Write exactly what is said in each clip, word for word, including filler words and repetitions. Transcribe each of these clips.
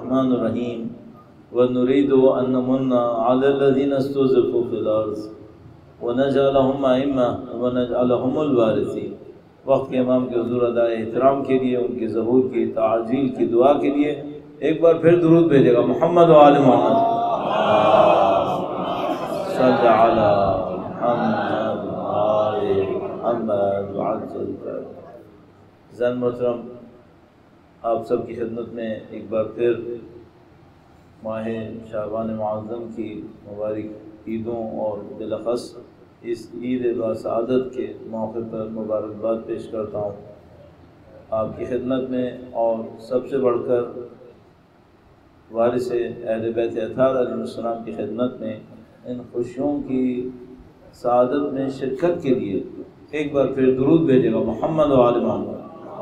الرحمن الرحیم ونريد أن نمن على الذين استضعفوا في الأرض ونجعلهم أئمة ونجعلهم الوارثين۔ وقت کے امام کے حضور ادائے احترام کے لیے، ان کے ظہور کی تعجیل کی دعا کے لیے ایک بار پھر درود بھیجے گا، محمد و آل محمد صلی علی محمد و آل محمد وعجل فرج۔ زن محترم، آپ سب کی خدمت میں ایک بار پھر ماہ شعبان معظم کی مبارک عیدوں اور بالاخص اس عید باسعادت کے موقع پر مبارکباد پیش کرتا ہوں آپ کی خدمت میں، اور سب سے بڑھ کر وارث اہل بیت اطہار علیہ السلام کی خدمت میں ان خوشیوں کی سعادت میں شرکت کے لیے ایک بار پھر درود بھیجے گا، محمد و آل محمد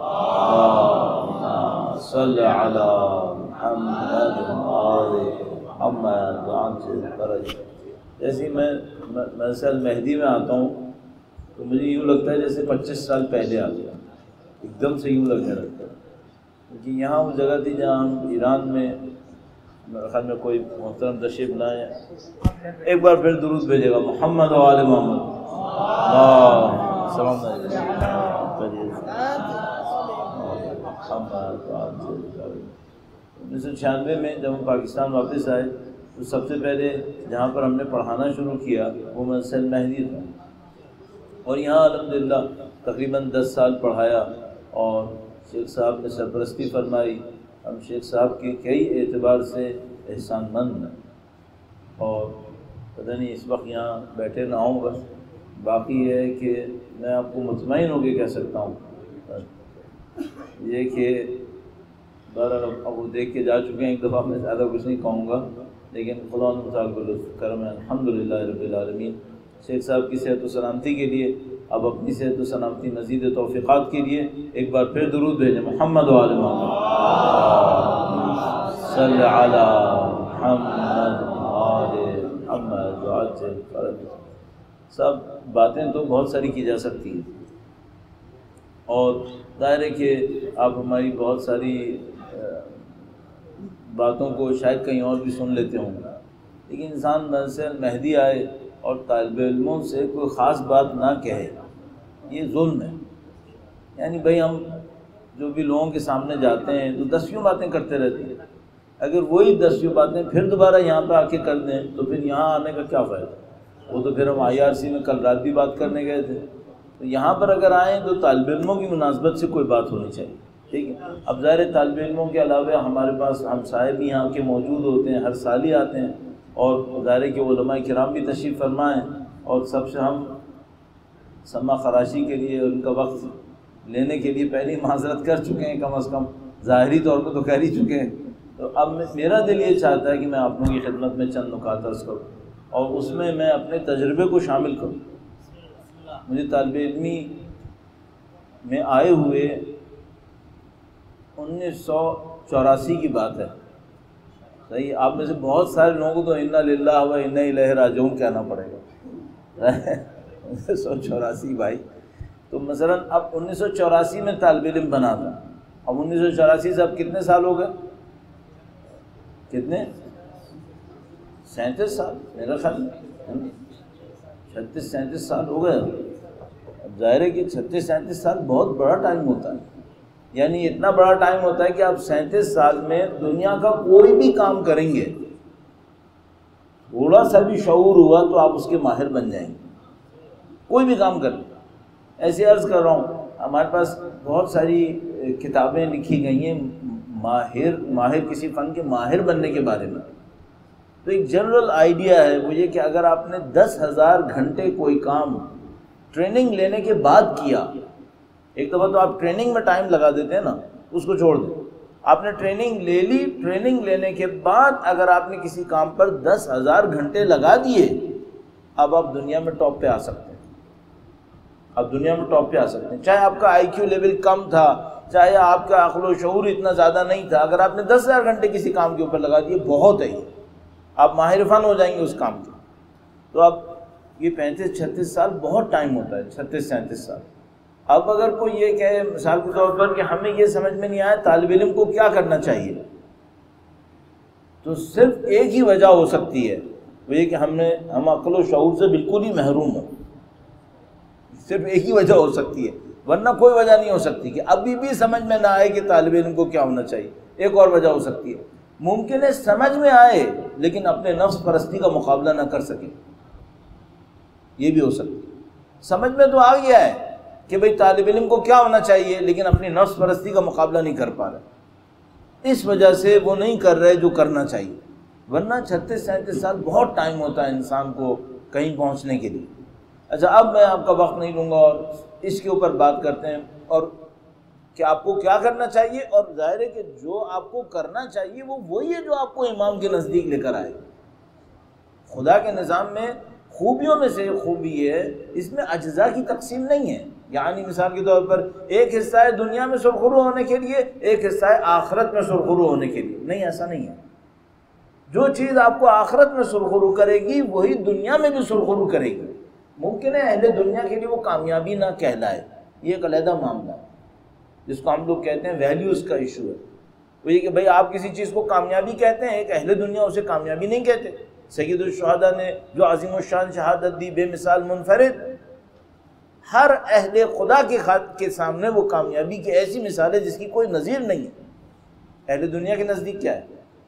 صلی علی محمد و آل محمد وعجل فرج۔ جیسے میں مرسل مہدی میں آتا ہوں تو مجھے یوں لگتا ہے جیسے پچیس سال پہلے آ گیا، ایک دم سے یوں لگنے لگتا ہے، کیونکہ یہاں وہ جگہ تھی جہاں ہم ایران میں، میرے خیال میں کوئی محترم تشریف لائے، ایک بار پھر درود بھیجے گا، محمد و آل محمد سلام انیس سو چھیانوے میں جب ہم پاکستان واپس آئے تو سب سے پہلے جہاں پر ہم نے پڑھانا شروع کیا وہ مسجد مہدی تھا، اور یہاں الحمدللہ تقریباً دس سال پڑھایا اور شیخ صاحب نے سرپرستی فرمائی۔ ہم شیخ صاحب کے کئی اعتبار سے احسان مند ہیں، اور پتہ نہیں اس وقت یہاں بیٹھے نہ ہوں، بس باقی یہ ہے کہ میں آپ کو مطمئن ہو کے کہہ سکتا ہوں یہ کہ بہرحال اب وہ دیکھ کے جا چکے ہیں ایک دفعہ، میں زیادہ کچھ نہیں کہوں گا، لیکن خدا متعال کو لطف کرم ہے، الحمدللہ رب العالمین۔ شیخ صاحب کی صحت و سلامتی کے لیے، اب اپنی صحت و سلامتی مزید توفیقات کے لیے ایک بار پھر درود بھیجیں، محمد و آل محمد صلی علی محمد و آل محمد وعجل فرج۔ سب باتیں تو بہت ساری کی جا سکتی ہیں، اور ظاہر ہے کہ آپ ہماری بہت ساری باتوں کو شاید کہیں اور بھی سن لیتے ہوں گے، لیکن انسان مسجد مہدی آئے اور طالب علموں سے کوئی خاص بات نہ کہے، یہ ظلم ہے۔ یعنی بھائی ہم جو بھی لوگوں کے سامنے جاتے ہیں تو دسیوں باتیں کرتے رہتے ہیں، اگر وہی دسیوں باتیں پھر دوبارہ یہاں پہ آ کے کر دیں تو پھر یہاں آنے کا کیا فائدہ؟ وہ تو پھر ہم آئی آر سی میں کل رات بھی بات کرنے گئے تھے، تو یہاں پر اگر آئیں تو طالب علموں کی مناسبت سے کوئی بات ہونی چاہیے، ٹھیک ہے؟ اب ظاہر طالب علموں کے علاوہ ہمارے پاس ہمسائے بھی یہاں کے موجود ہوتے ہیں، ہر سال ہی آتے ہیں، اور ظاہر کے علماء کرام بھی تشریف فرما ہیں، اور سب سے ہم سما خراشی کے لیے ان کا وقت لینے کے لیے پہلے ہی معذرت کر چکے ہیں، کم از کم ظاہری طور پہ تو کہہ ہی چکے ہیں۔ تو اب میرا دل یہ چاہتا ہے کہ میں آپ لوگوں کی خدمت میں چند نکات عرض کروں، اور اس میں میں اپنے تجربے کو شامل کروں۔ مجھے طالب علمی میں آئے ہوئے انیس سو چوراسی کی بات ہے، صحیح؟ آپ میں سے بہت سارے لوگوں کو تو انا للہ و انا الیہ راجعون کہنا پڑے گا، انیس سو چوراسی بھائی۔ تو مثلاً اب انیس سو چوراسی میں طالب علم بنا تھا، اب انیس سو چوراسی سے اب کتنے سال ہو گئے؟ کتنے؟ سینتیس سال میرا خیال میں، چھتیس سینتیس سال ہو گئے۔ اب ظاہر ہے کہ چھتیس سینتیس سال بہت بڑا ٹائم ہوتا ہے، یعنی اتنا بڑا ٹائم ہوتا ہے کہ آپ سینتیس سال میں دنیا کا کوئی بھی کام کریں گے، تھوڑا سا بھی شعور ہوا تو آپ اس کے ماہر بن جائیں گے، کوئی بھی کام کر لیں۔ ایسے عرض کر رہا ہوں، ہمارے پاس بہت ساری کتابیں لکھی گئی ہیں ماہر ماہر کسی فن کے ماہر بننے کے بارے میں۔ تو ایک جنرل آئیڈیا ہے وہ یہ کہ اگر آپ نے دس ہزار گھنٹے کوئی کام ٹریننگ لینے کے بعد کیا، ایک دفعہ تو آپ ٹریننگ میں ٹائم لگا دیتے ہیں نا، اس کو چھوڑ دیں، آپ نے ٹریننگ لے لی، ٹریننگ لینے کے بعد اگر آپ نے کسی کام پر دس ہزار گھنٹے لگا دیے، اب آپ دنیا میں ٹاپ پہ آ سکتے ہیں، اب دنیا میں ٹاپ پہ آ سکتے ہیں، چاہے آپ کا آئی کیو لیول کم تھا، چاہے آپ کا عقل و شعور اتنا زیادہ نہیں تھا، اگر آپ نے دس ہزار گھنٹے کسی کام کے اوپر لگا دیے بہت ہے، آپ ماہر فن ہو جائیں گے اس کام کے۔ تو اب یہ پینتیس چھتیس سال بہت ٹائم ہوتا ہے، چھتیس سینتیس سال۔ اب اگر کوئی یہ کہے مثال کے طور پر کہ ہمیں یہ سمجھ میں نہیں آیا طالب علم کو کیا کرنا چاہیے، تو صرف ایک ہی وجہ ہو سکتی ہے، وہ یہ کہ ہم نے ہم عقل و شعور سے بالکل ہی محروم ہوں، صرف ایک ہی وجہ ہو سکتی ہے، ورنہ کوئی وجہ نہیں ہو سکتی کہ ابھی بھی سمجھ میں نہ آئے کہ طالب علم کو کیا ہونا چاہیے۔ ایک اور وجہ ہو سکتی ہے، ممکن ہے سمجھ میں آئے لیکن اپنے نفس پرستی کا مقابلہ نہ کر سکے، یہ بھی ہو سکتی ہے۔ سمجھ میں تو آ گیا ہے کہ بھئی طالب علم کو کیا ہونا چاہیے، لیکن اپنی نفس پرستی کا مقابلہ نہیں کر پا رہے، اس وجہ سے وہ نہیں کر رہے جو کرنا چاہیے، ورنہ چھتیس سینتیس سال بہت ٹائم ہوتا ہے انسان کو کہیں پہنچنے کے لیے۔ اچھا، اب میں آپ کا وقت نہیں لوں گا اور اس کے اوپر بات کرتے ہیں، اور کہ آپ کو کیا کرنا چاہیے، اور ظاہر ہے کہ جو آپ کو کرنا چاہیے وہ وہی ہے جو آپ کو امام کے نزدیک لے کر آئے۔ خدا کے نظام میں خوبیوں میں سے خوبی ہے، اس میں اجزاء کی تقسیم نہیں ہے، یعنی مثال کے طور پر ایک حصہ ہے دنیا میں سرخرو ہونے کے لیے، ایک حصہ ہے آخرت میں سرخرو ہونے کے لیے، نہیں، ایسا نہیں ہے۔ جو چیز آپ کو آخرت میں سرخرو کرے گی وہی دنیا میں بھی سرخرو کرے گی۔ ممکن ہے اہل دنیا کے لیے وہ کامیابی نہ کہلائے، یہ ایک علیحدہ معاملہ ہے جس کو ہم لوگ کہتے ہیں ویلیوز کا ایشو ہے۔ وہ یہ کہ بھئی آپ کسی چیز کو کامیابی کہتے ہیں، ایک اہل دنیا اسے کامیابی نہیں کہتے۔ سید الشہداء نے جو عظیم الشان شہادت دی، بے مثال منفرد، ہر اہل خدا کے خط کے سامنے وہ کامیابی کی ایسی مثال ہے جس کی کوئی نظیر نہیں ہے۔ اہل دنیا کے نزدیک کیا ہے؟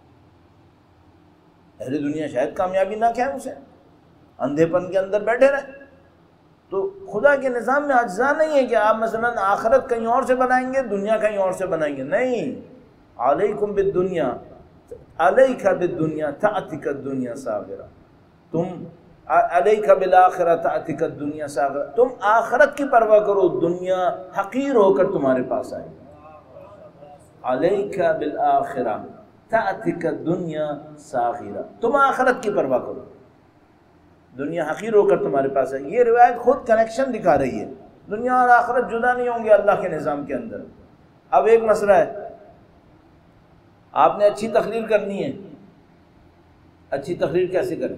اہل دنیا شاید کامیابی نہ کہیں اسے، اندھے پن کے اندر بیٹھے رہیں۔ تو خدا کے نظام میں اجزاء نہیں ہے کہ آپ مثلا آخرت کہیں اور سے بنائیں گے، دنیا کہیں اور سے بنائیں گے، نہیں۔ علیکم بالدنیا، علیک بالدنیا تأتک الدنیا صاغرہ، تم علیک بالآخرہ تأتک الدنیا صاغرہ، تم آخرت کی پرواہ کرو، دنیا حقیر ہو کر تمہارے پاس آئے گی۔ علیک بالآخرہ تأتک الدنیا صاغرہ، تم آخرت کی پرواہ کرو، دنیا حقیر ہو کر تمہارے پاس ہے۔ یہ روایت خود کنیکشن دکھا رہی ہے، دنیا اور آخرت جدا نہیں ہوں گے اللہ کے نظام کے اندر۔ اب ایک مسئلہ ہے، آپ نے اچھی تقریر کرنی ہے، اچھی تقریر کیسے کریں؟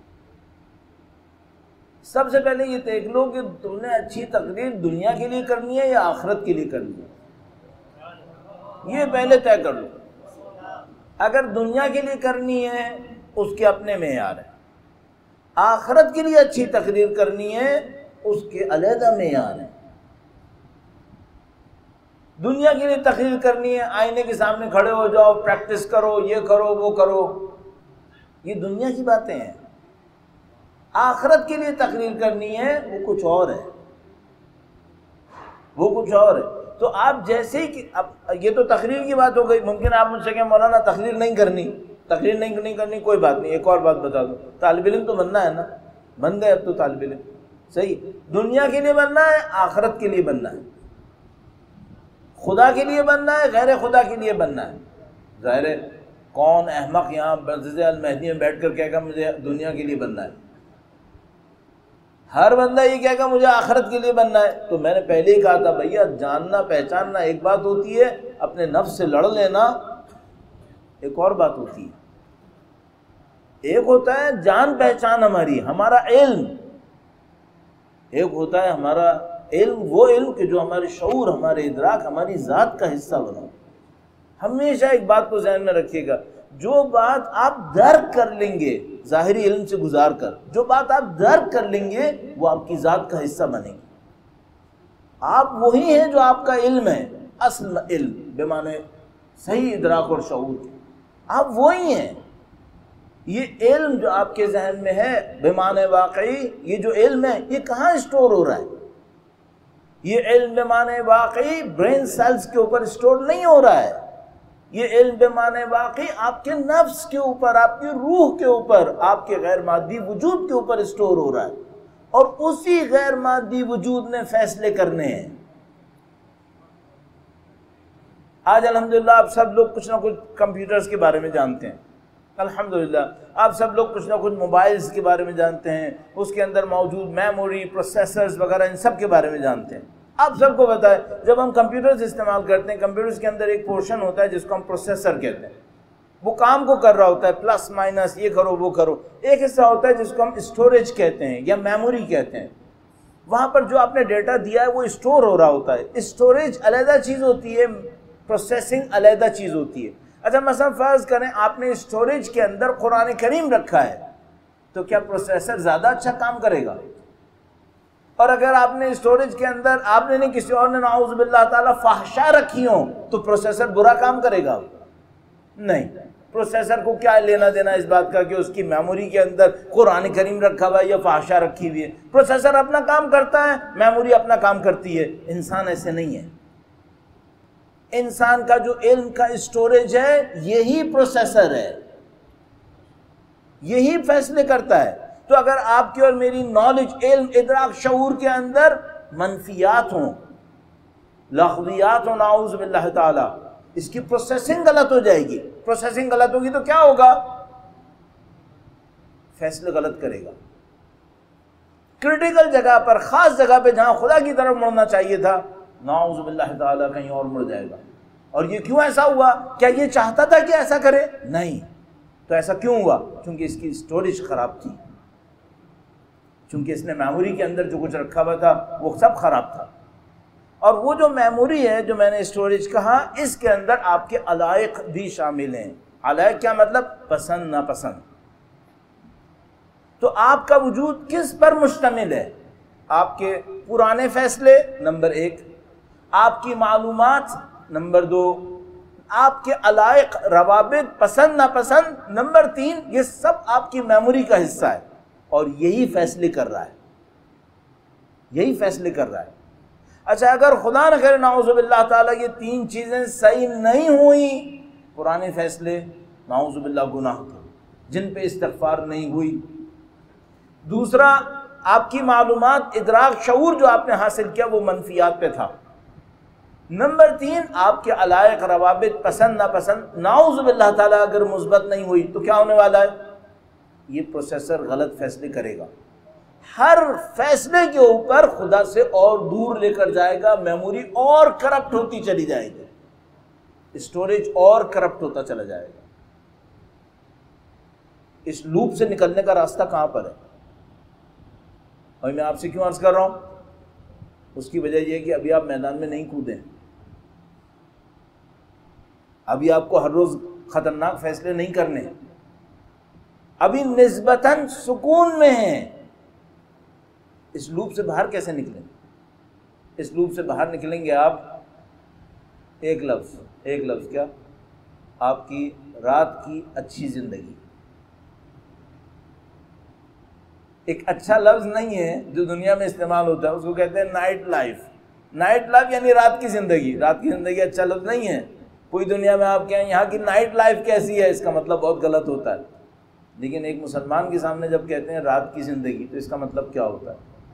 سب سے پہلے یہ دیکھ لو کہ تم نے اچھی تقریر دنیا کے لیے کرنی ہے یا آخرت کے لیے کرنی ہے، یہ پہلے طے کر لو۔ اگر دنیا کے لیے کرنی ہے اس کے اپنے معیار ہیں، آخرت کے لیے اچھی تقریر کرنی ہے اس کے علیحدہ معیار ہیں۔ دنیا کے لیے تقریر کرنی ہے، آئینے کے سامنے کھڑے ہو جاؤ، پریکٹس کرو، یہ کرو وہ کرو، یہ دنیا کی باتیں ہیں۔ آخرت کے لیے تقریر کرنی ہے وہ کچھ اور ہے، وہ کچھ اور ہے۔ تو آپ جیسے ہی کہ اب یہ تو تقریر کی بات ہو گئی، ممکن آپ مجھ سے کہیں مولانا تقریر نہیں کرنی، تقریر نہیں نہیں کرنی، کوئی بات نہیں، ایک اور بات بتا دو، طالب علم تو بننا ہے نا، بن گئے اب تو طالب علم، صحیح، دنیا کے لیے بننا ہے، آخرت کے لیے بننا ہے، خدا کے لیے بننا ہے، غیر خدا کے لیے بننا ہے۔ ظاہر ہے کون احمق یہاں مسجد المہدی میں بیٹھ کر کہے گا مجھے دنیا کے لیے بننا ہے؟ ہر بندہ یہ کہے گا مجھے آخرت کے لیے بننا ہے۔ تو میں نے پہلے ہی کہا تھا بھیا، جاننا پہچاننا ایک بات ہوتی ہے، اپنے نفس سے لڑ لینا ایک اور بات ہوتی ہے۔ ایک ہوتا ہے جان پہچان ہماری، ہمارا علم، ایک ہوتا ہے ہمارا علم، وہ علم کہ جو ہمارے شعور، ہمارے ادراک، ہماری ذات کا حصہ بنا۔ ہمیشہ ایک بات کو ذہن میں رکھیے گا، جو بات آپ درک کر لیں گے ظاہری علم سے گزار کر، جو بات آپ درک کر لیں گے وہ آپ کی ذات کا حصہ بنے گی۔ آپ وہی ہیں جو آپ کا علم ہے، اصل علم بمعنی صحیح ادراک اور شعور، آپ وہی ہیں۔ یہ علم جو آپ کے ذہن میں ہے بمعنی واقعی، یہ جو علم ہے یہ کہاں اسٹور ہو رہا ہے؟ یہ علم بمعنی واقعی برین سیلز کے اوپر اسٹور نہیں ہو رہا ہے، یہ علم بمعنی واقعی آپ کے نفس کے اوپر، آپ کی روح کے اوپر، آپ کے غیر مادی وجود کے اوپر اسٹور ہو رہا ہے، اور اسی غیر مادی وجود نے فیصلے کرنے ہیں۔ آج الحمدللہ آپ سب لوگ کچھ نہ کچھ کمپیوٹرز کے بارے میں جانتے ہیں، الحمدللہ آپ سب لوگ کچھ نہ کچھ موبائلز کے بارے میں جانتے ہیں، اس کے اندر موجود میموری، پروسیسرز وغیرہ، ان سب کے بارے میں جانتے ہیں۔ آپ سب کو پتہ ہے جب ہم کمپیوٹرز استعمال کرتے ہیں، کمپیوٹرز کے اندر ایک پورشن ہوتا ہے جس کو ہم پروسیسر کہتے ہیں، وہ کام کو کر رہا ہوتا ہے، پلس مائنس یہ کرو وہ کرو۔ ایک حصہ ہوتا ہے جس کو ہم اسٹوریج کہتے ہیں یا میموری کہتے ہیں، وہاں پر جو آپ نے ڈیٹا دیا ہے وہ اسٹور ہو رہا ہوتا ہے۔ اسٹوریج علیحدہ چیز ہوتی ہے، پروسیسنگ علیحدہ چیز ہوتی ہے۔ اچھا مثلا فرض کریں آپ نے اسٹوریج کے اندر قرآن کریم رکھا ہے تو کیا پروسیسر زیادہ اچھا کام کرے گا؟ اور اگر آپ نے اسٹوریج کے اندر آپ نے نہیں کسی اور نے نعوذ باللہ تعالیٰ فحشا رکھی ہوں تو پروسیسر برا کام کرے گا؟ نہیں. پروسیسر کو کیا لینا دینا اس بات کا کہ اس کی میموری کے اندر قرآن کریم رکھا ہوا ہے یا فحشا رکھی ہوئی ہے؟ پروسیسر اپنا کام کرتا ہے، میموری اپنا کام کرتی ہے. انسان ایسے نہیں ہے. انسان کا جو علم کا اسٹوریج ہے یہی پروسیسر ہے، یہی فیصلے کرتا ہے. تو اگر آپ کی اور میری نالج، علم، ادراک، شعور کے اندر منفیات ہوں، لغویات ہوں، نعوذ باللہ تعالی، اس کی پروسیسنگ غلط ہو جائے گی. پروسیسنگ غلط ہوگی تو کیا ہوگا؟ فیصلے غلط کرے گا. کرٹیکل جگہ پر، خاص جگہ پہ جہاں خدا کی طرف مڑنا چاہیے تھا، نعوذ باللہ تعالی کہیں اور مڑ جائے گا. اور یہ کیوں ایسا ہوا؟ کیا یہ چاہتا تھا کہ ایسا کرے؟ نہیں. تو ایسا کیوں ہوا؟ چونکہ اس کی اسٹوریج خراب تھی، چونکہ اس نے میموری کے اندر جو کچھ رکھا ہوا تھا وہ سب خراب تھا. اور وہ جو میموری ہے جو میں نے اسٹوریج کہا، اس کے اندر آپ کے علائق بھی شامل ہیں. علائق کیا مطلب؟ پسند ناپسند. تو آپ کا وجود کس پر مشتمل ہے؟ آپ کے پرانے فیصلے نمبر ایک، آپ کی معلومات نمبر دو، آپ کے علائق، روابط، پسند ناپسند نمبر تین. یہ سب آپ کی میموری کا حصہ ہے اور یہی فیصلے کر رہا ہے، یہی فیصلے کر رہا ہے. اچھا اگر خدا نہ کرے نعوذ باللہ تعالیٰ یہ تین چیزیں صحیح نہیں ہوئیں، پرانے فیصلے نعوذ باللہ گناہ جن پہ استغفار نہیں ہوئی، دوسرا آپ کی معلومات، ادراک، شعور جو آپ نے حاصل کیا وہ منفیات پہ تھا، نمبر تین آپ کے علائق، روابط، پسند ناپسند نعوذ باللہ تعالیٰ اگر مثبت نہیں ہوئی تو کیا ہونے والا ہے؟ یہ پروسیسر غلط فیصلے کرے گا. ہر فیصلے کے اوپر خدا سے اور دور لے کر جائے گا، میموری اور کرپٹ ہوتی چلی جائے گی، اسٹوریج اور کرپٹ ہوتا چلا جائے گا. اس لوپ سے نکلنے کا راستہ کہاں پر ہے؟ اور میں آپ سے کیوں عرض کر رہا ہوں؟ اس کی وجہ یہ کہ ابھی آپ میدان میں نہیں کودیں، ابھی آپ کو ہر روز خطرناک فیصلے نہیں کرنے، ابھی نسبتاً سکون میں ہیں. اس لوپ سے باہر کیسے نکلیں؟ اس لوپ سے باہر نکلیں گے آپ ایک لفظ ایک لفظ کیا؟ آپ کی رات کی اچھی زندگی. ایک اچھا لفظ نہیں ہے جو دنیا میں استعمال ہوتا ہے، اس کو کہتے ہیں نائٹ لائف. نائٹ لائف یعنی رات کی زندگی. رات کی زندگی اچھا لفظ نہیں ہے. پوری دنیا میں آپ کہیں یہاں کی نائٹ لائف کیسی ہے، اس کا مطلب بہت غلط ہوتا ہے. لیکن ایک مسلمان کے سامنے جب کہتے ہیں رات کی زندگی تو اس کا مطلب کیا ہوتا ہے؟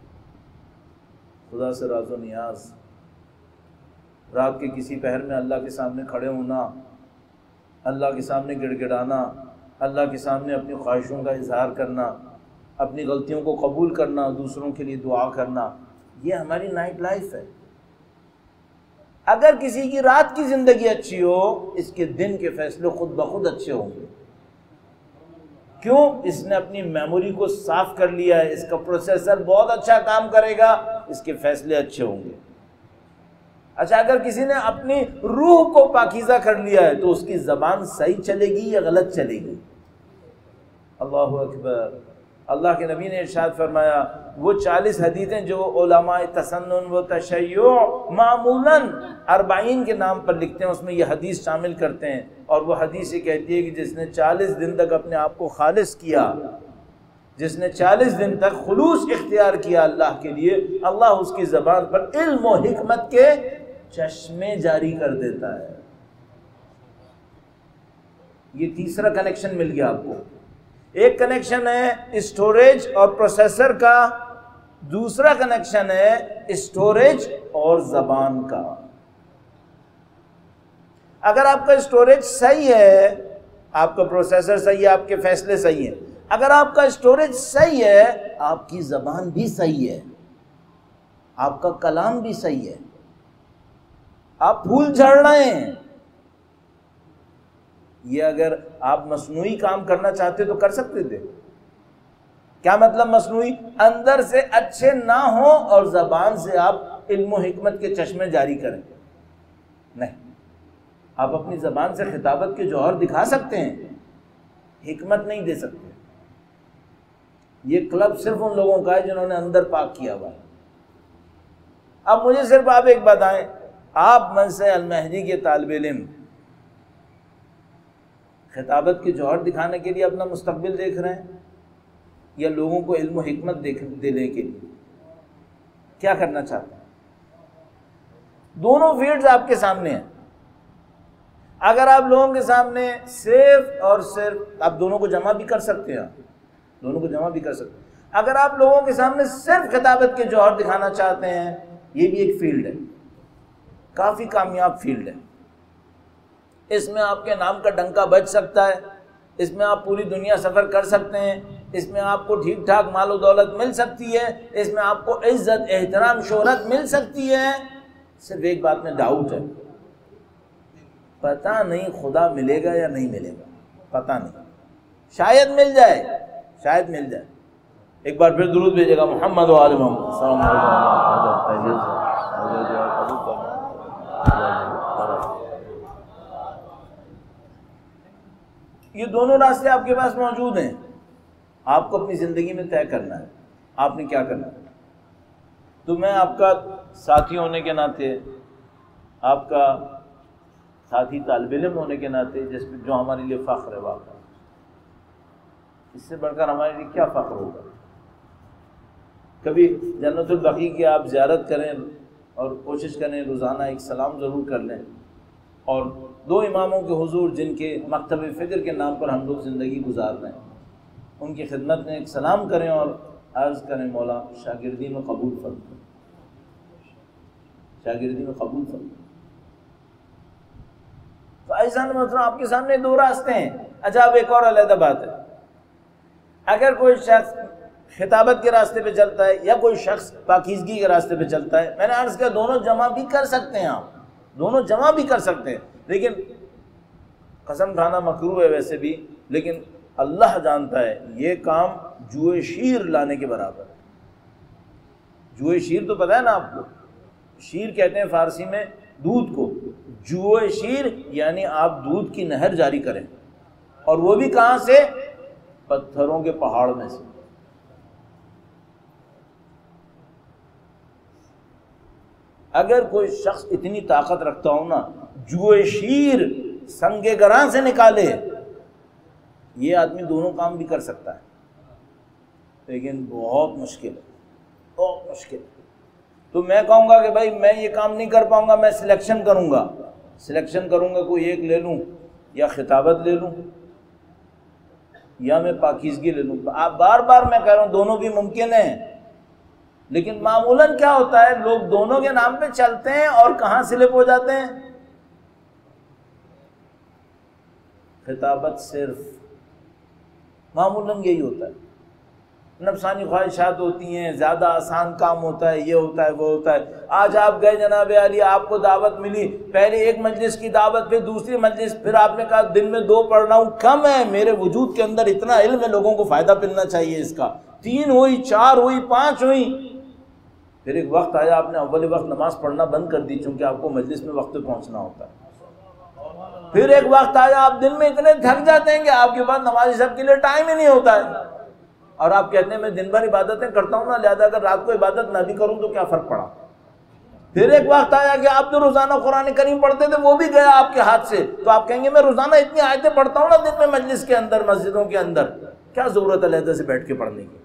خدا سے راز و نیاز، رات کے کسی پہر میں اللہ کے سامنے کھڑے ہونا، اللہ کے سامنے گڑ گڑانا، اللہ کے سامنے اپنی خواہشوں کا اظہار کرنا، اپنی غلطیوں کو قبول کرنا، دوسروں کے لیے دعا کرنا، یہ ہماری نائٹ لائف ہے. اگر کسی کی رات کی زندگی اچھی ہو، اس کے دن کے فیصلے خود بخود اچھے ہوں گے. کیوں؟ اس نے اپنی میموری کو صاف کر لیا ہے، اس کا پروسیسر بہت اچھا کام کرے گا، اس کے فیصلے اچھے ہوں گے. اچھا اگر کسی نے اپنی روح کو پاکیزہ کر لیا ہے تو اس کی زبان صحیح چلے گی یا غلط چلے گی؟ اللہ اکبر. اللہ کے نبی نے ارشاد فرمایا وہ چالیس حدیثیں جو علماء تسنن و تشیع معمولاً اربعین کے نام پر لکھتے ہیں، اس میں یہ حدیث شامل کرتے ہیں. اور وہ حدیث یہ کہتی ہے کہ جس نے چالیس دن تک اپنے آپ کو خالص کیا، جس نے چالیس دن تک خلوص اختیار کیا اللہ کے لیے، اللہ اس کی زبان پر علم و حکمت کے چشمے جاری کر دیتا ہے. یہ تیسرا کنیکشن مل گیا آپ کو. ایک کنیکشن ہے اسٹوریج اور پروسیسر کا، دوسرا کنیکشن ہے اسٹوریج اور زبان کا. اگر آپ کا اسٹوریج صحیح ہے، آپ کا پروسیسر صحیح ہے، آپ کے فیصلے صحیح ہیں. اگر آپ کا اسٹوریج صحیح ہے، آپ کی زبان بھی صحیح ہے، آپ کا کلام بھی صحیح ہے. آپ پھول جھڑ رہے ہیں. یہ اگر آپ مصنوعی کام کرنا چاہتے تو کر سکتے تھے. کیا مطلب مصنوعی؟ اندر سے اچھے نہ ہوں اور زبان سے آپ علم و حکمت کے چشمے جاری کریں. نہیں، آپ اپنی زبان سے خطابت کے جوہر دکھا سکتے ہیں، حکمت نہیں دے سکتے۔ یہ کلب صرف ان لوگوں کا ہے جنہوں نے اندر پاک کیا ہوا ہے۔ اب مجھے صرف آپ ایک بتائیں، آپ من سے المہدی کے طالب علم خطابت کے جوہر دکھانے کے لیے اپنا مستقبل دیکھ رہے ہیں یا لوگوں کو علم و حکمت دینے کے لیے کیا کرنا چاہتے ہیں؟ دونوں فیلڈز آپ کے سامنے ہیں۔ اگر آپ لوگوں کے سامنے صرف اور صرف، آپ دونوں کو جمع بھی کر سکتے ہیں، دونوں کو جمع بھی کر سکتے ہیں۔ اگر آپ لوگوں کے سامنے صرف خطابت کے جوہر دکھانا چاہتے ہیں، یہ بھی ایک فیلڈ ہے، کافی کامیاب فیلڈ ہے۔ اس میں آپ کے نام کا ڈنکا بج سکتا ہے، اس میں آپ پوری دنیا سفر کر سکتے ہیں، اس میں آپ کو ٹھیک ٹھاک مال و دولت مل سکتی ہے، اس میں آپ کو عزت احترام شہرت مل سکتی ہے۔ صرف ایک بات میں ڈاؤٹ ہے، پتہ نہیں خدا ملے گا یا نہیں ملے گا، پتہ نہیں، شاید مل جائے، شاید مل جائے۔ ایک بار پھر درود بھیجے گا محمد و آل محمد۔ السلام علیکم۔ یہ دونوں راستے آپ کے پاس موجود ہیں، آپ کو اپنی زندگی میں طے کرنا ہے آپ نے کیا کرنا ہے۔ تو میں آپ کا ساتھی ہونے کے ناطے، آپ کا ساتھی طالب علم ہونے کے ناطے، جس میں جو ہمارے لیے فخر ہے واقعہ، اس سے بڑھ کر ہمارے لیے کیا فخر ہوگا۔ کبھی جنت البقیع کی آپ زیارت کریں اور کوشش کریں روزانہ ایک سلام ضرور کر لیں، اور دو اماموں کے حضور جن کے مکتب فکر کے نام پر ہم لوگ زندگی گزار رہے ہیں، ان کی خدمت میں ایک سلام کریں اور عرض کریں مولا شاگردی میں قبول فرما، شاگردی میں قبول فرما۔ تو ایسا مطلب آپ کے سامنے دو راستے ہیں۔ اچھا اب ایک اور علیحدہ بات ہے، اگر کوئی شخص خطابت کے راستے پہ چلتا ہے یا کوئی شخص پاکیزگی کے راستے پہ چلتا ہے، میں نے عرض کیا دونوں جمع بھی کر سکتے ہیں، آپ دونوں جمع بھی کر سکتے ہیں، لیکن قسم کھانا مکروہ ہے ویسے بھی، لیکن اللہ جانتا ہے یہ کام جوئے شیر لانے کے برابر ہے۔ جوئے شیر تو پتہ ہے نا آپ کو، شیر کہتے ہیں فارسی میں دودھ کو، جوئے شیر یعنی آپ دودھ کی نہر جاری کریں، اور وہ بھی کہاں سے؟ پتھروں کے پہاڑ میں سے۔ اگر کوئی شخص اتنی طاقت رکھتا ہو نا، جوئے شیر سنگ گراں سے نکالے، یہ آدمی دونوں کام بھی کر سکتا ہے، لیکن بہت مشکل ہے، بہت مشکل ہے۔ تو میں کہوں گا کہ بھائی میں یہ کام نہیں کر پاؤں گا، میں سلیکشن کروں گا، سلیکشن کروں گا، کوئی ایک لے لوں، یا خطابت لے لوں یا میں پاکیزگی لے لوں۔ آپ بار بار میں کہہ رہا ہوں دونوں بھی ممکن ہیں، لیکن معمولاً کیا ہوتا ہے، لوگ دونوں کے نام پہ چلتے ہیں اور کہاں سلپ ہو جاتے ہیں؟ خطابت صرف، معمولاً یہی ہوتا ہے۔ نفسانی خواہشات ہوتی ہیں، زیادہ آسان کام ہوتا ہے، یہ ہوتا ہے وہ ہوتا ہے۔ آج آپ گئے جناب عالی، آپ کو دعوت ملی، پہلے ایک مجلس کی دعوت، پھر دوسری مجلس، پھر آپ نے کہا دن میں دو پڑھ رہا ہوں، کم ہے، میرے وجود کے اندر اتنا علم ہے، لوگوں کو فائدہ ملنا چاہیے اس کا۔ تین ہوئی، چار ہوئی، پانچ ہوئی، پھر ایک وقت آیا آپ نے اول وقت نماز پڑھنا بند کر دی، چونکہ آپ کو مجلس میں وقت پہ پہنچنا ہوتا ہے۔ پھر ایک وقت آیا آپ دن میں اتنے تھک جاتے ہیں کہ آپ کے پاس نماز شب کے لیے ٹائم ہی نہیں ہوتا ہے، اور آپ کہتے ہیں میں دن بھر عبادتیں کرتا ہوں نا، لہذا اگر رات کو عبادت نہ بھی کروں تو کیا فرق پڑا۔ پھر ایک وقت آیا کہ آپ جو روزانہ قرآن کریم پڑھتے تھے وہ بھی گیا آپ کے ہاتھ سے، تو آپ کہیں گے میں روزانہ اتنی آیتیں پڑھتا ہوں نا دن میں مجلس کے اندر، مسجدوں کے اندر، کیا ضرورت ہے علیحدہ سے بیٹھ کے پڑھنے کی۔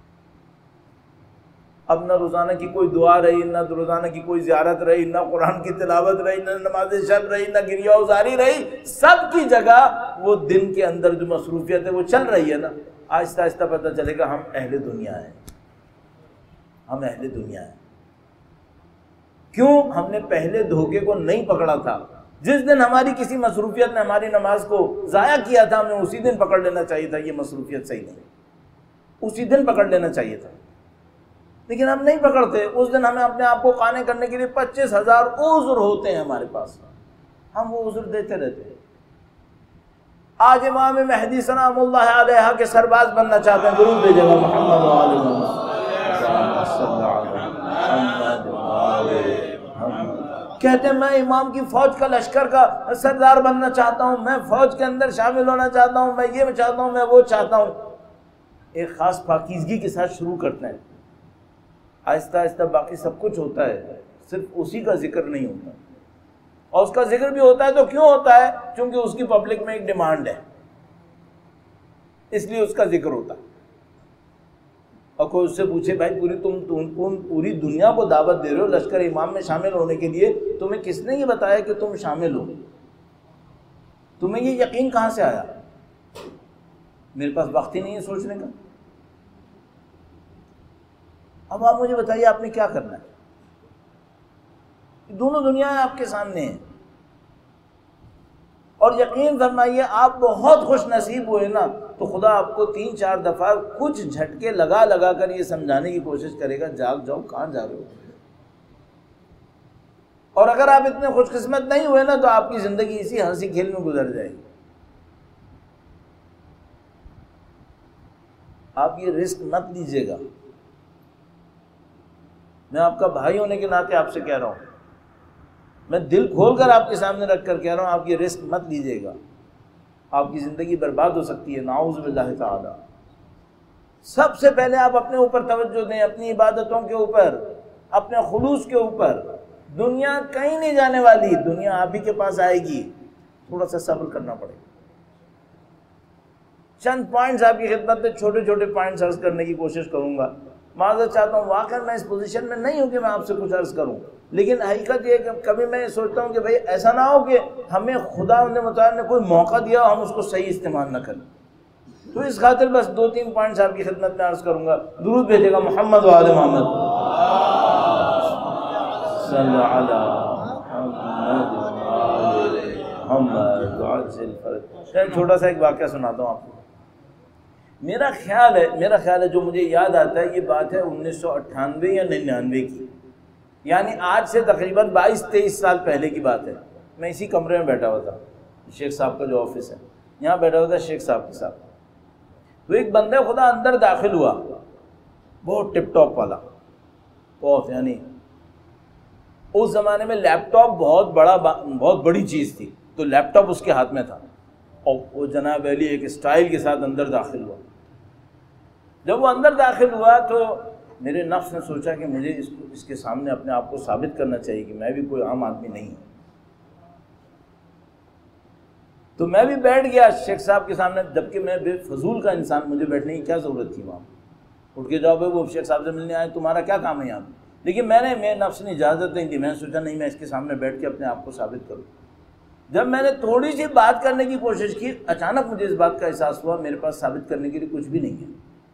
اب نہ روزانہ کی کوئی دعا رہی، نہ روزانہ کی کوئی زیارت رہی، نہ قرآن کی تلاوت رہی، نہ نماز شب رہی، نہ گریہ وزاری رہی، سب کی جگہ وہ دن کے اندر جو مصروفیت ہے وہ چل رہی ہے نا۔ آہستہ آہستہ پتہ چلے گا ہم اہل دنیا ہیں، ہم اہل دنیا ہیں۔ کیوں؟ ہم نے پہلے دھوکے کو نہیں پکڑا تھا۔ جس دن ہماری کسی مصروفیت نے ہماری نماز کو ضائع کیا تھا، ہمیں اسی دن پکڑ لینا چاہیے تھا یہ مصروفیت صحیح نہیں، اسی دن پکڑ لینا چاہیے تھا، لیکن ہم نہیں پکڑتے۔ اس دن ہمیں اپنے آپ کو قانع کرنے کے لیے پچیس ہزار عذر ہوتے ہیں ہمارے پاس، ہم وہ عذر دیتے رہتے ہیں۔ آج امام مہدی سلام اللہ علیہ کے سرباز بننا چاہتے ہیں، درود بھیجے گا محمد و آل محمد۔ کہتے ہیں میں امام کی فوج کا لشکر کا سردار بننا چاہتا ہوں، میں فوج کے اندر شامل ہونا چاہتا ہوں، میں یہ چاہتا ہوں، میں وہ چاہتا ہوں. ایک خاص پاکیزگی کے ساتھ شروع کرتے ہیں، آہستہ آہستہ باقی سب کچھ ہوتا ہے، صرف اسی کا ذکر نہیں ہوتا. اور اس کا ذکر بھی ہوتا ہے تو کیوں ہوتا ہے؟ چونکہ اس کی پبلک میں ایک ڈیمانڈ ہے، اس لیے اس کا ذکر ہوتا ہے. اور کوئی اس سے پوچھے بھائی پوری تم تم پوری دنیا کو دعوت دے رہے ہو لشکر امام میں شامل ہونے کے لیے، تمہیں کس نے یہ بتایا کہ تم شامل ہو؟ تمہیں یہ یقین کہاں سے آیا؟ میرے پاس وقت ہی نہیں ہے سوچنے کا. اب آپ مجھے بتائیے آپ نے کیا کرنا ہے؟ دونوں دنیا آپ کے سامنے ہیں. اور یقین فرمائیے آپ بہت خوش نصیب ہوئے نا تو خدا آپ کو تین چار دفعہ کچھ جھٹکے لگا لگا کر یہ سمجھانے کی کوشش کرے گا، جاگ جاؤ، کہاں جا رہے ہو. اور اگر آپ اتنے خوش قسمت نہیں ہوئے نا تو آپ کی زندگی اسی ہنسی کھیل میں گزر جائے گی. آپ یہ رسک مت لیجیے گا. میں آپ کا بھائی ہونے کے ناطے آپ سے کہہ رہا ہوں، میں دل کھول کر آپ کے سامنے رکھ کر کہہ رہا ہوں، آپ یہ رسک مت لیجیے گا. آپ کی زندگی برباد ہو سکتی ہے، نعوذ باللہ تعالی. سب سے پہلے آپ اپنے اوپر توجہ دیں، اپنی عبادتوں کے اوپر، اپنے خلوص کے اوپر. دنیا کہیں نہیں جانے والی، دنیا آپ ہی کے پاس آئے گی. تھوڑا سا صبر کرنا پڑے گا. چند پوائنٹس آپ کی خدمت میں چھوٹے چھوٹے پوائنٹس عرض کرنے کی کوشش کروں گا. معذرت چاہتا ہوں، واقعا میں اس پوزیشن میں نہیں ہوں کہ میں آپ سے کچھ عرض کروں، لیکن حقیقت یہ کہ کبھی میں سوچتا ہوں کہ بھئی ایسا نہ ہو کہ ہمیں خدا متعال نے کوئی موقع دیا اور ہم اس کو صحیح استعمال نہ کریں. تو اس خاطر بس دو تین پوائنٹس آپ کی خدمت میں عرض کروں گا. درود بھیجے گا محمد و آل محمد صلی علی محمد. چھوٹا سا ایک واقعہ سناتا ہوں آپ کو. میرا خیال ہے میرا خیال ہے جو مجھے یاد آتا ہے، یہ بات ہے انیس سو اٹھانوے یا ننانوے کی، یعنی آج سے تقریباً بائیس تیئیس سال پہلے کی بات ہے. میں اسی کمرے میں بیٹھا ہوا تھا، شیخ صاحب کا جو آفس ہے یہاں بیٹھا ہوا تھا شیخ صاحب کے ساتھ. تو ایک بندہ خدا اندر داخل ہوا، بہت ٹپ ٹاپ والا، بہت، یعنی اس زمانے میں لیپ ٹاپ بہت بڑا بہت بڑی چیز تھی، تو لیپ ٹاپ اس کے ہاتھ میں تھا. اور وہ جناب علی ایک اسٹائل کے ساتھ اندر داخل ہوا. جب وہ اندر داخل ہوا تو میرے نفس نے سوچا کہ مجھے اس کو اس کے سامنے اپنے آپ کو ثابت کرنا چاہیے کہ میں بھی کوئی عام آدمی نہیں ہوں. تو میں بھی بیٹھ گیا شیخ صاحب کے سامنے، جبکہ میں بے فضول کا انسان، مجھے بیٹھنے کی کیا ضرورت تھی وہاں. اٹھ کے جاؤ وہ شیخ صاحب سے ملنے آئے، تمہارا کیا کام ہے یہاں. لیکن میں نے میرے نفس نے اجازت نہیں دی، میں نے سوچا نہیں میں اس کے سامنے بیٹھ کے اپنے آپ کو ثابت کروں. جب میں نے تھوڑی سی بات کرنے کی کوشش کی، اچانک مجھے اس بات کا احساس ہوا میرے پاس ثابت کرنے کے لیے کچھ بھی نہیں ہے.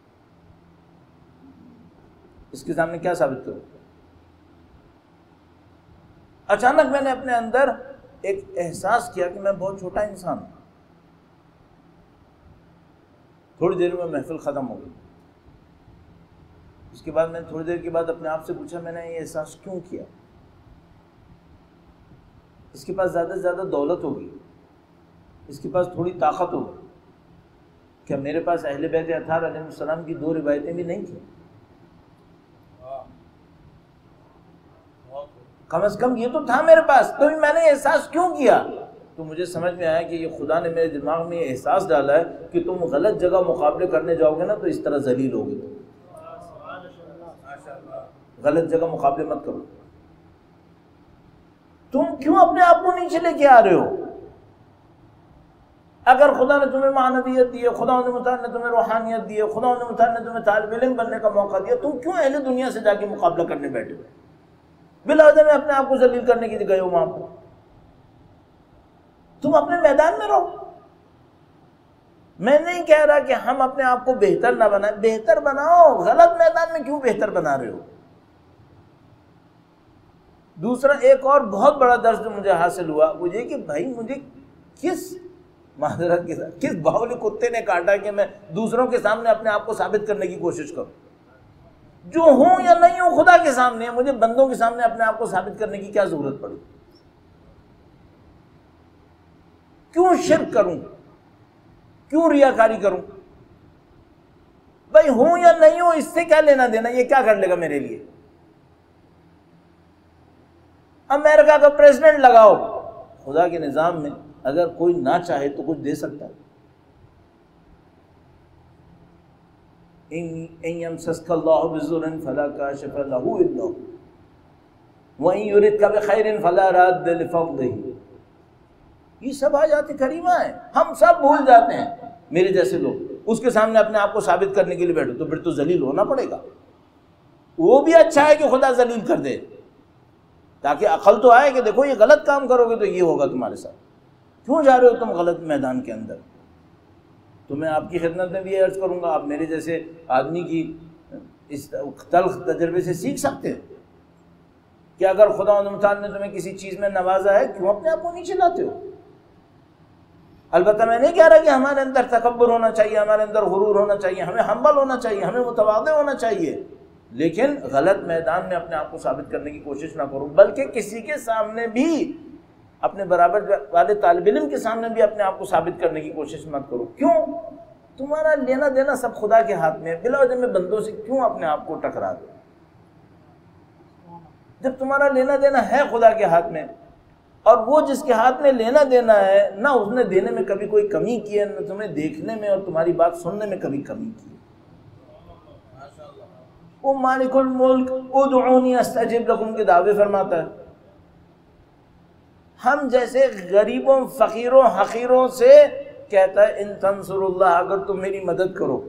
اس کے سامنے کیا ثابت کروں؟ اچانک میں نے اپنے اندر ایک احساس کیا کہ میں بہت چھوٹا انسان ہوں. تھوڑی دیر میں محفل ختم ہو گئی. اس کے بعد میں نے تھوڑی دیر کے بعد اپنے آپ سے پوچھا میں نے یہ احساس کیوں کیا؟ اس کے پاس زیادہ سے زیادہ دولت ہوگی، اس کے پاس تھوڑی طاقت ہوگی، کیا میرے پاس اہل بیت اطہار علیہ السلام کی دو روایتیں بھی نہیں تھیں؟ کم از کم یہ تو تھا میرے پاس، تو میں نے احساس کیوں کیا؟ تو مجھے سمجھ میں آیا کہ یہ خدا نے میرے دماغ میں یہ احساس ڈالا ہے کہ تم غلط جگہ مقابلے کرنے جاؤ گے نا تو اس طرح ذلیل ہوگے. غلط جگہ مقابلے مت کرو. تم کیوں اپنے آپ کو نیچے لے کے آ رہے ہو؟ اگر خدا نے تمہیں معنویت دی ہے، خدا نے متعال نے تمہیں روحانیت دی ہے، خدا نے متعال نے تمہیں طالب علم بننے کا موقع دیا، تم کیوں اہل دنیا سے جا کے مقابلہ کرنے بیٹھے ہو؟ بلا وجہ میں اپنے آپ کو ذلیل کرنے کے لیے گئے ہو وہاں پر. تم اپنے میدان میں رہو. میں نہیں کہہ رہا کہ ہم اپنے آپ کو بہتر نہ بنائیں، بہتر بناؤ. غلط میدان میں کیوں بہتر بنا رہے ہو؟ دوسرا ایک اور بہت بڑا درس جو مجھے حاصل ہوا وہ یہ کہ بھائی مجھے کس معذرت کے ساتھ کس باولی کتے نے کاٹا کہ میں دوسروں کے سامنے اپنے آپ کو ثابت کرنے کی کوشش کروں. جو ہوں یا نہیں ہوں خدا کے سامنے، مجھے بندوں کے سامنے اپنے آپ کو ثابت کرنے کی کیا ضرورت پڑی؟ کیوں شرک کروں؟ کیوں ریاکاری کروں؟ بھائی ہوں یا نہیں ہوں اس سے کیا لینا دینا؟ یہ کیا کر لے گا میرے لیے؟ امریکہ کا پریزیڈنٹ لگاؤ، خدا کے نظام میں اگر کوئی نہ چاہے تو کچھ دے سکتا ہے؟ ان یمسسک اللہ بضر فلا کاشف له الا هو وان یردک بخیر فلا راد لفضلہ. یہ سب آیات کریمہ ہیں، ہم سب بھول جاتے ہیں. میرے جیسے لوگ اس کے سامنے اپنے آپ کو ثابت کرنے کے لیے بیٹھو تو پھر تو ذلیل ہونا پڑے گا. وہ بھی اچھا ہے کہ خدا ذلیل کر دے تاکہ عقل تو آئے کہ دیکھو یہ غلط کام کرو گے تو یہ ہوگا تمہارے ساتھ. کیوں جا رہے ہو تم غلط میدان کے اندر؟ تو میں آپ کی خدمت میں بھی یہ عرض کروں گا، آپ میرے جیسے آدمی کی اس تلخ تجربے سے سیکھ سکتے ہیں کہ اگر خدا و تعالی نے تمہیں کسی چیز میں نوازا ہے کیوں اپنے آپ کو نیچے لاتے ہو. البتہ میں نہیں کہہ رہا کہ ہمارے اندر تکبر ہونا چاہیے، ہمارے اندر غرور ہونا چاہیے، ہمیں ہمبل ہونا چاہیے، ہمیں متواضع ہونا چاہیے، لیکن غلط میدان میں اپنے آپ کو ثابت کرنے کی کوشش نہ کرو، بلکہ کسی کے سامنے بھی، اپنے برابر والے طالب علم کے سامنے بھی اپنے آپ کو ثابت کرنے کی کوشش مت کرو. کیوں؟ تمہارا لینا دینا سب خدا کے ہاتھ میں ہے، بلا وجہ میں بندوں سے کیوں اپنے آپ کو ٹکرا دو؟ جب تمہارا لینا دینا ہے خدا کے ہاتھ میں، اور وہ جس کے ہاتھ میں لینا دینا ہے نہ اس نے دینے میں کبھی کوئی کمی کی ہے، نہ تمہیں دیکھنے میں اور تمہاری بات سننے میں کبھی کمی کی ہے. وہ مالک الملک ادعونی استجب لکم کے دعوے فرماتا ہے. ہم جیسے غریبوں، فقیروں، حقیروں سے کہتا ہے ان تنصر اللہ، اگر تم میری مدد کرو.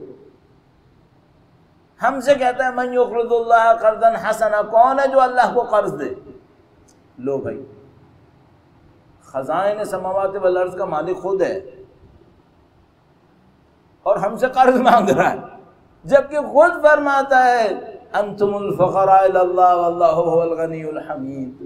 ہم سے کہتا ہے من یقرض اللہ قرضا حسنا، کون ہے جو اللہ کو قرض دے؟ لو بھائی، خزائن سماوات والارض کا مالک خود ہے اور ہم سے قرض مانگ رہا ہے، جبکہ خود فرماتا ہے انتم الفقراء الی اللہ واللہ هو الغنی الحمید.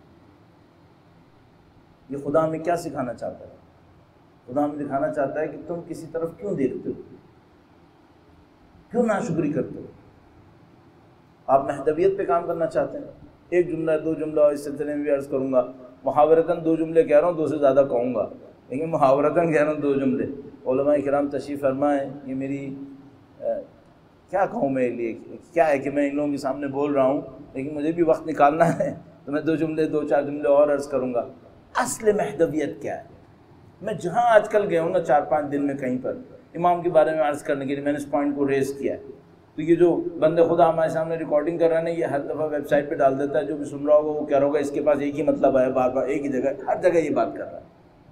یہ خدا ہمیں کیا سکھانا چاہتا ہے؟ خدا ہمیں دکھانا چاہتا ہے کہ تم کسی طرف کیوں دیکھتے ہو، کیوں ناشکری کرتے ہو. آپ مہدویت پہ کام کرنا چاہتے ہیں، ایک جملہ دو جملہ اس سلسلے میں بھی عرض کروں گا. محاورتاً دو جملے کہہ رہا ہوں، دو سے زیادہ کہوں گا، لیکن محاورتاً کہہ رہا ہوں دو جملے. علماء کرام تشریف فرمائیں. یہ میری کیا کہوں میں لیے کیا ہے کہ میں ان لوگوں کے سامنے بول رہا ہوں، لیکن مجھے بھی وقت نکالنا ہے تو میں دو جملے دو چار جملے اور عرض کروں گا. اصل مہدویت کیا ہے؟ میں جہاں آج کل گیا ہوں نا چار پانچ دن میں کہیں پر امام کے بارے میں عرض کرنے کے لیے میں نے اس پوائنٹ کو ریز کیا ہے. تو یہ جو بندے خدا ہمارے سامنے ریکارڈنگ کر رہا ہے نا، یہ ہر دفعہ ویب سائٹ پہ ڈال دیتا ہے، جو بھی سن رہا ہوگا وہ کہہ رہا ہوگا اس کے پاس ایک ہی مطلب ہے، بار بار ایک ہی جگہ، ہر جگہ یہ بات کر رہا ہے.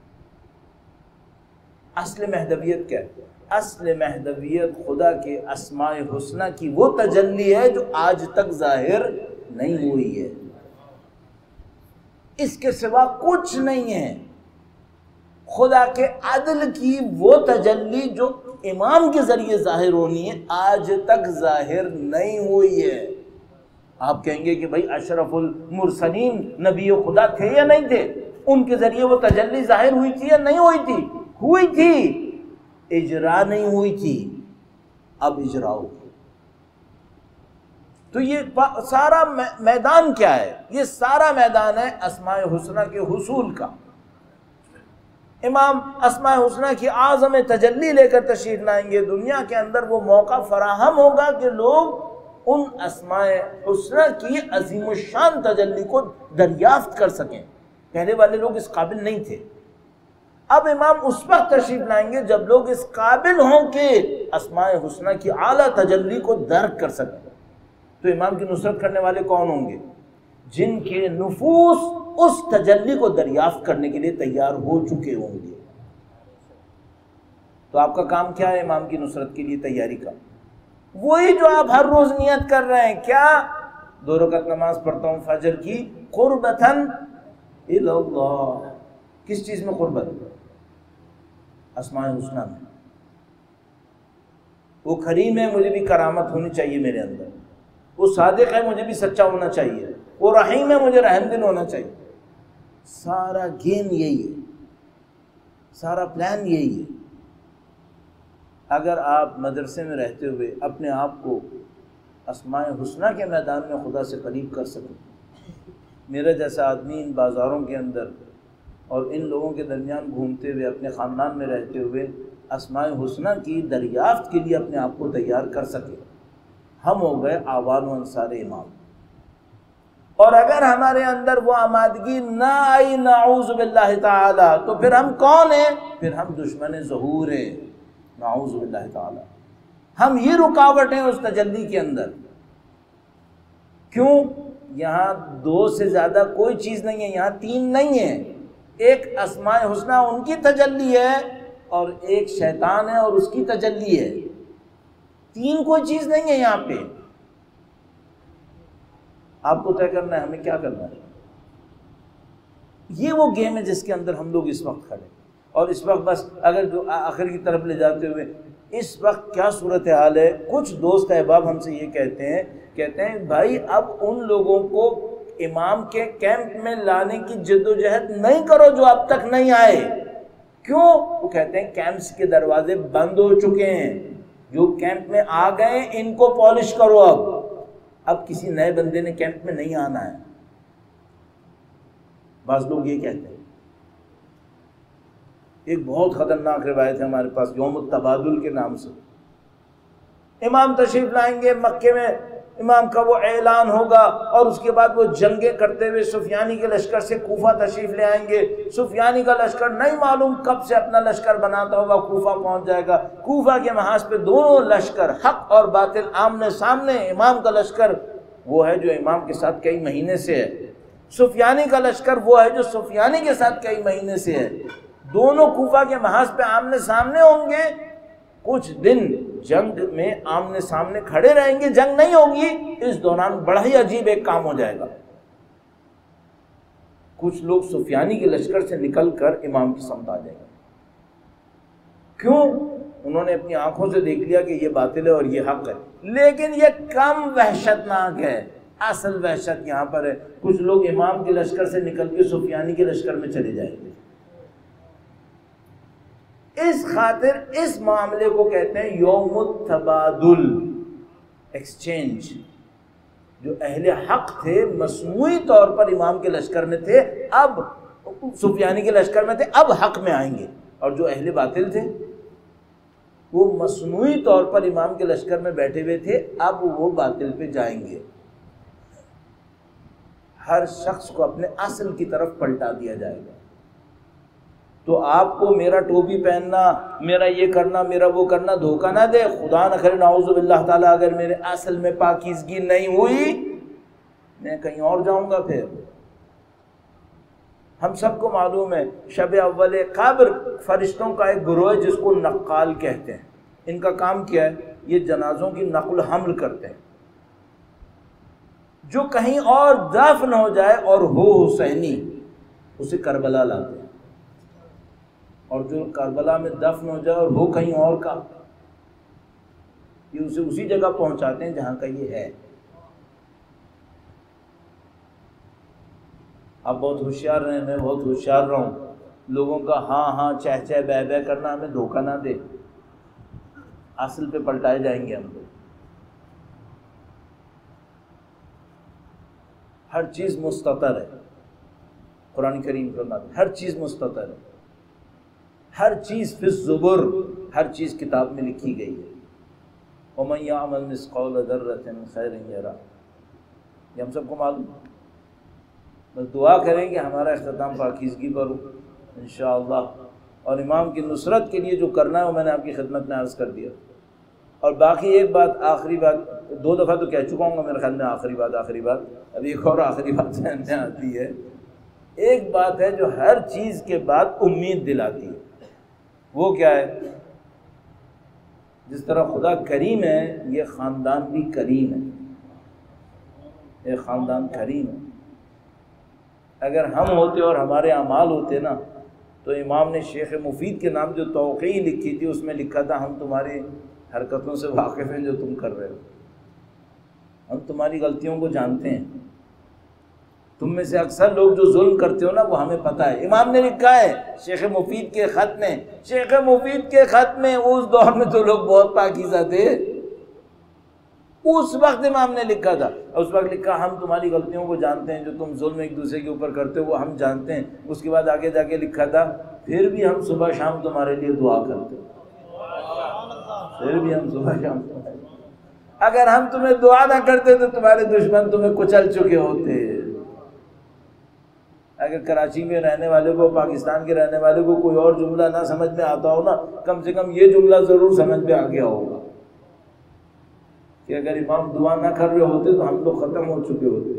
اصل مہدویت کیا ہے؟ اصل مہدویت خدا کے اسماء حسنہ کی وہ تجلی ہے جو آج تک ظاہر نہیں ہوئی ہے، اس کے سوا کچھ نہیں ہے. خدا کے عدل کی وہ تجلی جو امام کے ذریعے ظاہر ہونی ہے آج تک ظاہر نہیں ہوئی ہے. آپ کہیں گے کہ بھائی اشرف المرسلین نبی خدا تھے یا نہیں تھے؟ ان کے ذریعے وہ تجلی ظاہر ہوئی تھی یا نہیں ہوئی تھی؟ ہوئی تھی، اجرا نہیں ہوئی تھی، اب اجرا ہوگی. تو یہ سارا میدان کیا ہے؟ یہ سارا میدان ہے اسماء حسنہ کے حصول کا. امام اسماء حسنہ کی اعظم تجلی لے کر تشریف لائیں گے، دنیا کے اندر وہ موقع فراہم ہوگا کہ لوگ ان اسماء حسنہ کی عظیم الشان تجلی کو دریافت کر سکیں. پہلے والے لوگ اس قابل نہیں تھے. اب امام اس وقت تشریف لائیں گے جب لوگ اس قابل ہوں کہ اسماء حسنہ کی اعلیٰ تجلی کو درک کر سکیں. تو امام کی نصرت کرنے والے کون ہوں گے؟ جن کے نفوس اس تجلی کو دریافت کرنے کے لیے تیار ہو چکے ہوں گے. تو آپ کا کام کیا ہے امام کی نصرت کے لیے تیاری کا؟ وہی جو آپ ہر روز نیت کر رہے ہیں. کیا؟ دو رکعت نماز پڑھتا ہوں فجر کی قربتاً الی اللہ. کس چیز میں قربت؟ اسماء حسنہ میں. وہ کریم ہے، مجھے بھی کرامت ہونی چاہیے میرے اندر. وہ صادق ہے، مجھے بھی سچا ہونا چاہیے. وہ رحیم ہے، مجھے رحم دل ہونا چاہیے. سارا گیم یہی ہے، سارا پلان یہی ہے. اگر آپ مدرسے میں رہتے ہوئے اپنے آپ کو اسماء حسنہ کے میدان میں خدا سے قریب کر سکیں، میرا جیسا آدمی ان بازاروں کے اندر اور ان لوگوں کے درمیان گھومتے ہوئے اپنے خاندان میں رہتے ہوئے اسماء حسنہ کی دریافت کے لیے اپنے آپ کو تیار کر سکے، ہم ہو گئے آوان و انصار امام. اور اگر ہمارے اندر وہ آمادگی نہ آئی نعوذ باللہ تعالی تو پھر ہم کون ہیں؟ پھر ہم دشمن ظہور ہیں، نعوذ باللہ تعالی۔ ہم ہی رکاوٹ ہیں اس تجلی کے اندر۔ کیوں؟ یہاں دو سے زیادہ کوئی چیز نہیں ہے، یہاں تین نہیں ہے، ایک اسماء حسنہ ان کی تجلی ہے اور ایک شیطان ہے اور اس کی تجلی ہے، تین کوئی چیز نہیں ہے یہاں پہ۔ آپ کو طے کرنا ہے ہمیں کیا کرنا ہے۔ یہ وہ گیم ہے جس کے اندر ہم لوگ اس وقت کھڑے، اور اس وقت بس اگر جو آخر کی طرف لے جاتے ہوئے اس وقت کیا صورتحال ہے، کچھ دوست احباب ہم سے یہ کہتے ہیں کہتے ہیں بھائی اب ان لوگوں کو امام کے کیمپ میں لانے کی جد و جہد نہیں کرو جو اب تک نہیں آئے۔ کیوں؟ وہ کہتے ہیں کیمپس کے دروازے بند ہو چکے ہیں، جو کیمپ میں آ گئے ان کو پالش کرو، اب اب کسی نئے بندے نے کیمپ میں نہیں آنا ہے۔ بعض لوگ یہ کہتے ہیں۔ ایک بہت خطرناک روایت ہے ہمارے پاس یوم التبادل کے نام سے، امام تشریف لائیں گے مکے میں، امام کا وہ اعلان ہوگا اور اس کے بعد وہ جنگیں کرتے ہوئے سفیانی کے لشکر سے کوفہ تشریف لے آئیں گے۔ سفیانی کا لشکر نہیں معلوم کب سے اپنا لشکر بناتا ہوگا کوفہ پہنچ جائے گا۔ کوفہ کے محاذ پہ دونوں لشکر حق اور باطل آمنے سامنے، امام کا لشکر وہ ہے جو امام کے ساتھ کئی مہینے سے ہے، سفیانی کا لشکر وہ ہے جو سفیانی کے ساتھ کئی مہینے سے ہے، دونوں کوفہ کے محاذ پہ آمنے سامنے ہوں گے۔ کچھ دن جنگ میں آمنے سامنے کھڑے رہیں گے، جنگ نہیں ہوگی، اس دوران بڑا ہی عجیب ایک کام ہو جائے گا، کچھ لوگ سفیانی کے لشکر سے نکل کر امام کی سمت آ جائیں گے۔ کیوں؟ انہوں نے اپنی آنکھوں سے دیکھ لیا کہ یہ باطل ہے اور یہ حق ہے، لیکن یہ کم وحشتناک ہے، اصل وحشت یہاں پر ہے کچھ لوگ امام کے لشکر سے نکل کے سفیانی کے لشکر میں چلے جائیں گے۔ اس خاطر اس معاملے کو کہتے ہیں یوم التبادل، ایکسچینج۔ جو اہل حق تھے مصنوعی طور پر امام کے لشکر میں تھے، اب سفیانی کے لشکر میں تھے، اب حق میں آئیں گے، اور جو اہل باطل تھے وہ مصنوعی طور پر امام کے لشکر میں بیٹھے ہوئے تھے، اب وہ باطل پہ جائیں گے۔ ہر شخص کو اپنے اصل کی طرف پلٹا دیا جائے گا۔ تو آپ کو میرا ٹوپی پہننا، میرا یہ کرنا، میرا وہ کرنا دھوکہ نہ دے، خدا نہ کرے نعوذ باللہ تعالیٰ اگر میرے اصل میں پاکیزگی نہیں ہوئی میں کہیں اور جاؤں گا۔ پھر ہم سب کو معلوم ہے شب اول قبر فرشتوں کا ایک گروہ ہے جس کو نقال کہتے ہیں۔ ان کا کام کیا ہے؟ یہ جنازوں کی نقل حمل کرتے ہیں۔ جو کہیں اور دفن ہو جائے اور ہو حسینی، اسے کربلا لاتے ہیں، اور جو کربلا میں دفن ہو جائے اور ہو کہیں اور کا، یہ اسے اسی جگہ پہنچاتے ہیں جہاں کا یہ ہے۔ آپ بہت ہوشیار رہیں، میں بہت ہوشیار رہوں، لوگوں کا ہاں ہاں چہ چہ بہ بہ کرنا ہمیں دھوکہ نہ دے، اصل پہ پلٹائے جائیں گے ہم لوگ۔ ہر چیز مستتر ہے، قرآن کریم فرماتا ہے ہر چیز مستتر ہے، ہر چیز فی الزبر، ہر چیز کتاب میں لکھی گئی ہے۔ وَمَن يَعْمَلْ مِثْقَالَ ذَرَّةٍ خَيْرًا يَرَهُ، یہ ہم سب کو معلوم۔ بس دعا کریں کہ ہمارا اختتام پاکیزگی پر ہو انشاءاللہ، اور امام کی نصرت کے لیے جو کرنا ہے وہ میں نے آپ کی خدمت میں عرض کر دیا۔ اور باقی ایک بات، آخری بات، دو دفعہ تو کہہ چکا ہوں گا میرے خیال میں، آخری بات آخری بات اب ایک اور آخری بات ذہن میں آتی ہے۔ ایک بات ہے جو ہر چیز کے بعد امید دلاتی ہے، وہ کیا ہے؟ جس طرح خدا کریم ہے، یہ خاندان بھی کریم ہے، یہ خاندان کریم ہے۔ اگر ہم ہوتے اور ہمارے اعمال ہوتے نا، تو امام نے شیخ مفید کے نام جو توقیع لکھی تھی اس میں لکھا تھا ہم تمہاری حرکتوں سے واقف ہیں جو تم کر رہے ہو، ہم تمہاری غلطیوں کو جانتے ہیں، تم میں سے اکثر لوگ جو ظلم کرتے ہو نا وہ ہمیں پتہ ہے۔ امام نے لکھا ہے شیخ مفید کے خط میں، شیخ مفید کے خط میں، اس دور میں تو لوگ بہت پاکیزہ تھے، اس وقت امام نے لکھا تھا، اس وقت لکھا ہم تمہاری غلطیوں کو جانتے ہیں، جو تم ظلم ایک دوسرے کے اوپر کرتے ہو وہ ہم جانتے ہیں۔ اس کے بعد آگے جا کے لکھا تھا پھر بھی ہم صبح شام تمہارے لیے دعا کرتے ہیں، پھر بھی ہم صبح شام تمہارے، اگر ہم تمہیں دعا نہ کرتے تو تمہارے دشمن تمہیں کچل چکے ہوتے۔ اگر کراچی میں رہنے والے کو، پاکستان کے رہنے والے کو کوئی اور جملہ نہ سمجھ میں آتا ہو نا، کم سے کم یہ جملہ ضرور سمجھ میں آ گیا ہوگا کہ اگر امام دعا نہ کر رہے ہوتے تو ہم لوگ ختم ہو چکے ہوتے،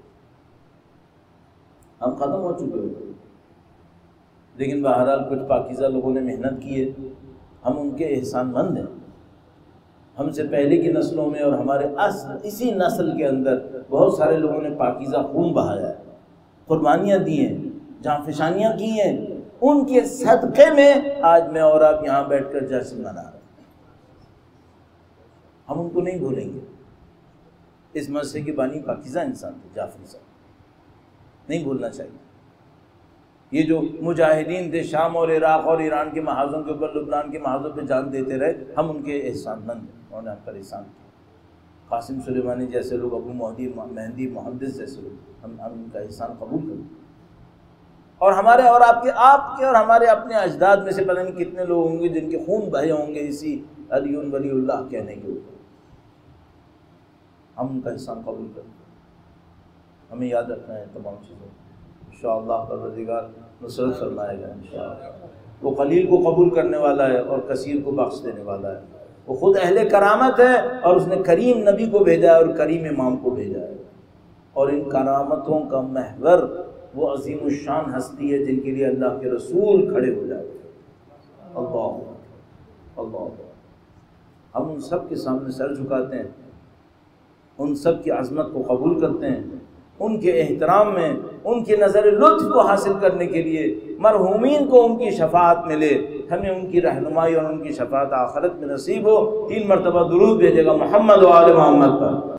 ہم ختم ہو چکے ہوتے۔ لیکن بہرحال کچھ پاکیزہ لوگوں نے محنت کی ہے، ہم ان کے احسان مند ہیں۔ ہم سے پہلے کی نسلوں میں اور ہمارے اسی نسل کے اندر بہت سارے لوگوں نے پاکیزہ خون بہایا ہے، قربانیاں دی ہیں، جہاں فشانیاں کی ہیں، ان کے صدقے میں آج میں اور آپ یہاں بیٹھ کر جشن منا رہے ہیں۔ ہم ان کو نہیں بھولیں گے۔ اس مسجد کے بانی پاکیزہ انسان تھے جعفری صاحب، نہیں بھولنا چاہیے۔ یہ جو مجاہدین تھے شام اور عراق اور ایران کے محاذوں کے اوپر، لبنان کے محاذوں پہ جان دیتے رہے، ہم ان کے احسان مند ہیں، انہوں نے ہم پر احسان کیا۔ قاسم سلیمانی جیسے لوگ، ابو مہدی مہندی محدث جیسے لوگ، ہم ہم ان کا احسان قبول کریں۔ اور ہمارے اور آپ کے آپ کے اور ہمارے اپنے اجداد میں سے پتہ نہیں کتنے لوگ ہوں گے جن کے خون بہے ہوں گے اسی علی ولی اللہ کہنے کے اوپر، ہم ان کا احسان قبول کریں۔ ہمیں یاد رکھنا ہے تمام چیزوں کو۔ انشاءاللہ پروردگار نصرت فرمائے گا انشاءاللہ۔ وہ قلیل کو قبول کرنے والا ہے اور کثیر کو بخش دینے والا ہے۔ وہ خود اہل کرامت ہے اور اس نے کریم نبی کو بھیجا ہے اور کریم امام کو بھیجا ہے، اور ان کرامتوں کا محور وہ عظیم الشان ہستی ہے جن کے لیے اللہ کے رسول کھڑے ہو جاتے ہیں۔ اللہ اللہ ہم ان سب کے سامنے سر جھکاتے ہیں، ان سب کی عظمت کو قبول کرتے ہیں، ان کے احترام میں ان کے نظر لطف کو حاصل کرنے کے لیے مرحومین کو ان کی شفاعت ملے، ہمیں ان کی رہنمائی اور ان کی شفاعت آخرت میں نصیب ہو۔ تین مرتبہ درود بھیجے گا محمد و آل محمد پر۔